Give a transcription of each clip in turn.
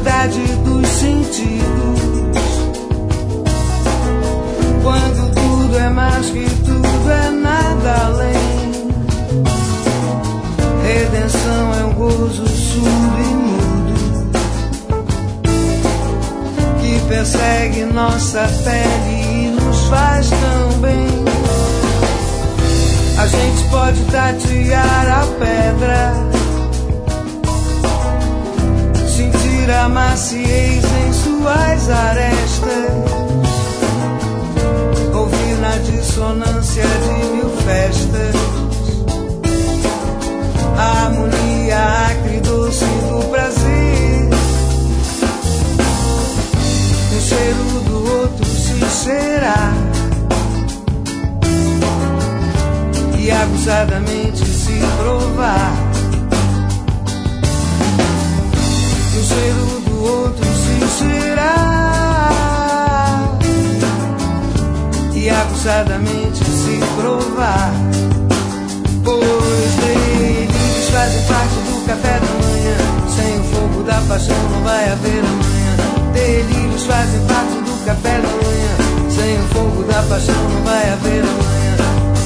maioridade dos sentidos. Quando tudo é mais que tudo, é nada além. Redenção é um gozo surdo e mudo que persegue nossa pele e nos faz tão bem. A gente pode tatear a pedra, sentir a maciez em suas arestas, ouvir na dissonância de mil festas a harmonia acre doce do prazer. Um cheiro do outro se cheirar e abusadamente se provar. O cheiro do outro se cheirar e abusadamente se provar. Pois delírios fazem parte do café da manhã. Sem o fogo da paixão não vai haver amanhã. Delírios fazem parte do café da manhã. Sem o fogo da paixão não vai haver amanhã.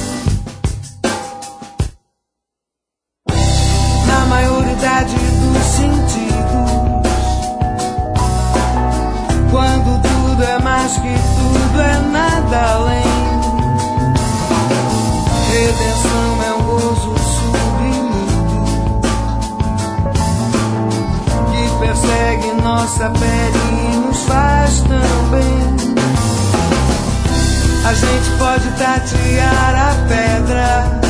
Na maioridade dos sentidos, quando tudo é mais que tudo, é nada além. Redenção é um gozo sublimido que persegue nossa pele e nos faz tão bem. A gente pode tatear a pedra,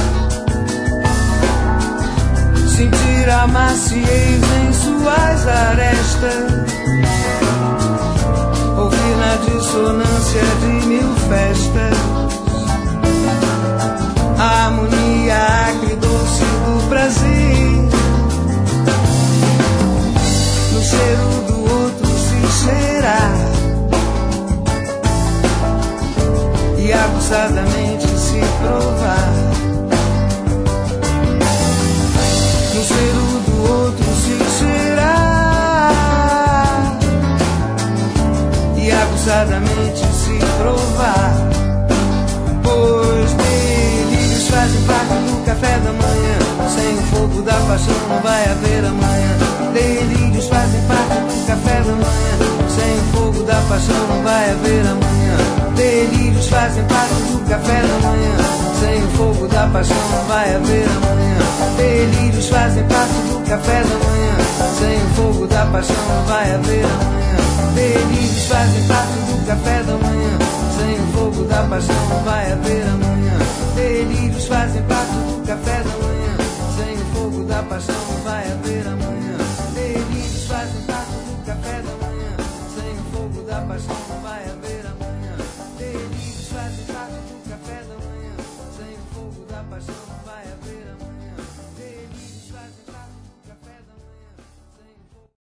sentir a maciez em suas arestas, ouvir na dissonância de mil festas a harmonia acre doce do prazer. No cheiro do outro se cheirar e abusadamente se provar. No cheiro do outro se cheirar e abusadamente se provar. Pois delírios fazem parte do café da manhã. Sem o fogo da paixão não vai haver amanhã. Delírios fazem parte do café da manhã. Sem o fogo da paixão não vai haver amanhã. Delírios fazem parte do café da manhã. Sem o fogo da paixão não vai haver amanhã. Delírios fazem parte do café da manhã. Sem o fogo da paixão não vai haver amanhã. Delírios fazem parte do café da manhã. Sem o fogo da paixão não vai haver amanhã.